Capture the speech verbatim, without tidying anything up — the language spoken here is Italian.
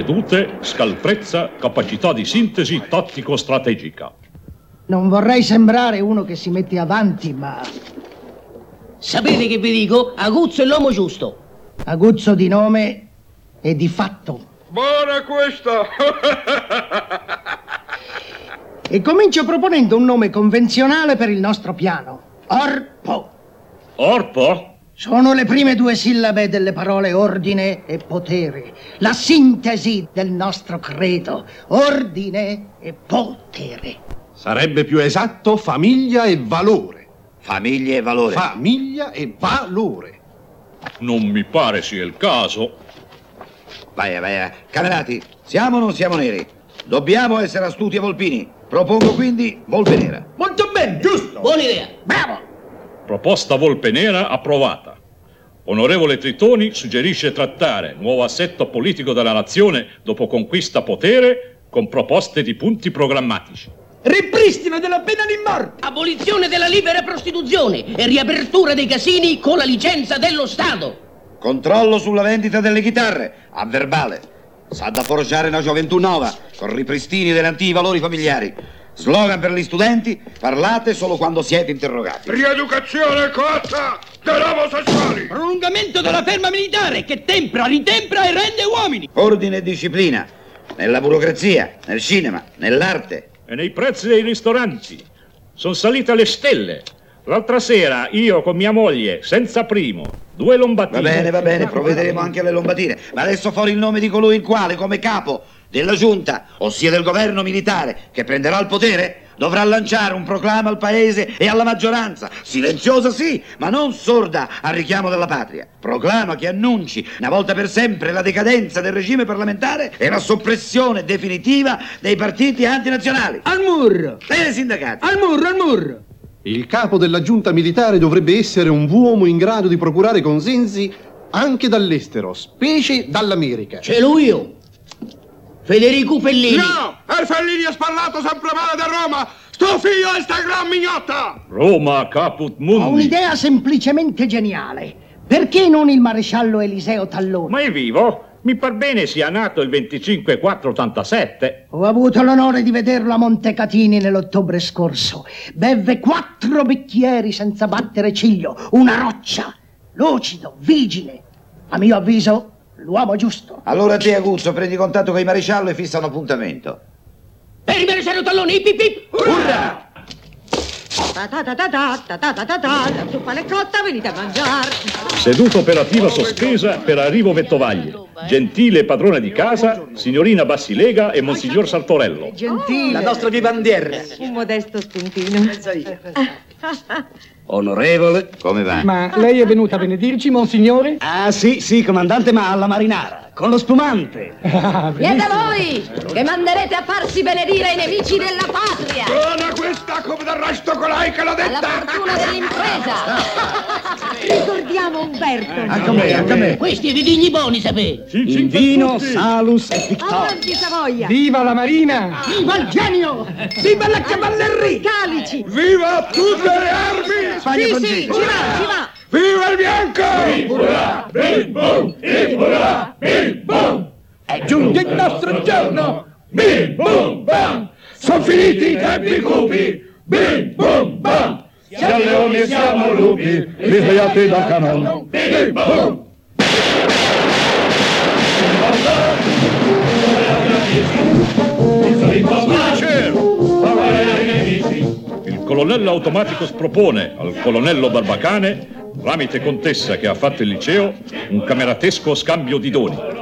virtute, scaltrezza, capacità di sintesi tattico-strategica. Non vorrei sembrare uno che si mette avanti, ma... Sapete che vi dico? Aguzzo è l'uomo giusto. Aguzzo di nome e di fatto. Buona questa! E comincio proponendo un nome convenzionale per il nostro piano. Orpo. Orpo? Sono le prime due sillabe delle parole ordine e potere. La sintesi del nostro credo. Ordine e potere. Sarebbe più esatto famiglia e valore. Famiglia e valore. Famiglia e valore. Non mi pare sia il caso. Vai, vai, camerati, siamo o non siamo neri? Dobbiamo essere astuti e volpini. Propongo quindi Volpe Nera. Molto bene, giusto. Buona idea. Bravo. Proposta Volpe Nera approvata. Onorevole Tritoni suggerisce trattare nuovo assetto politico della nazione dopo conquista potere con proposte di punti programmatici. Ripristino della pena di morte. Abolizione della libera prostituzione e riapertura dei casini con la licenza dello Stato. Controllo sulla vendita delle chitarre, a verbale. S'ha da forgiare una gioventù nuova, con ripristini degli antichi valori familiari. Slogan per gli studenti, parlate solo quando siete interrogati. Rieducazione coatta dell'omosessuali. Prolungamento della ferma militare che tempra, ritempra e rende uomini. Ordine e disciplina, nella burocrazia, nel cinema, nell'arte. E nei prezzi dei ristoranti. Sono salite alle stelle. L'altra sera io con mia moglie, senza primo, due lombatine. Va bene, va bene, provvederemo anche alle lombatine. Ma adesso fuori il nome di colui il quale, come capo della giunta, ossia del governo militare, che prenderà il potere, dovrà lanciare un proclama al paese e alla maggioranza, silenziosa sì, ma non sorda al richiamo della patria. Proclama che annunci, una volta per sempre, la decadenza del regime parlamentare e la soppressione definitiva dei partiti antinazionali. Al murro! E dei sindacati. Al murro, al murro! Il capo della giunta militare dovrebbe essere un uomo in grado di procurare consensi anche dall'estero, specie dall'America. Ce l'ho io! Federico Fellini! No! E Fellini ha parlato sempre male da Roma! Sto figlio è sta gran mignotta! Roma caput Ho mundi. un'idea semplicemente geniale. Perché non il maresciallo Eliseo Tallone? Ma è vivo? Mi par bene sia nato il venticinque quattro ottantasette. Ho avuto l'onore di vederlo a Montecatini nell'ottobre scorso. Bevve quattro bicchieri senza battere ciglio. Una roccia. Lucido, vigile. A mio avviso, l'uomo giusto. Allora te, Aguzzo, prendi contatto con il maresciallo e fissa un appuntamento. Per il maresciallo Tallone, ip ip ip! Urra! Ta ta ta ta ta ta ta ta ta ta, la zuppa è cotta, venite a mangiare. Seduta operativa sospesa per arrivo Vettovaglie. Gentile padrona di casa, signorina Bassilega e monsignor Sartorello. Gentile. La nostra vivandiera. Un modesto spuntino. Onorevole, come va? Ma lei è venuta a benedirci, monsignore? Ah sì, sì, comandante, ma alla marinara, con lo spumante. Ah, Siete voi che manderete a farsi benedire i nemici della patria. Buona questa come del resto colai che l'ha Alla detta! fortuna dell'impresa. Ricordiamo Umberto. Anche a me, anche a me. Questi vitigni buoni, sapete? In vino, salus e Or di Savoia. Viva la Marina! Viva il genio! Viva la cavalleria! Calici. Viva tutte le armi! Spagna Sì, con sì, ci va, ci va. Viva il bianco! Bim bum, Ipura, bim bum. È giunto il nostro giorno! Bim bum bam! Sono finiti i tempi cupi! Bim bum bam! Siamo leoni e siamo lupi, risvegliati dal canon! Bim bum! Il colonnello automatico propone al colonnello Barbacane, tramite contessa che ha fatto il liceo, un cameratesco scambio di doni.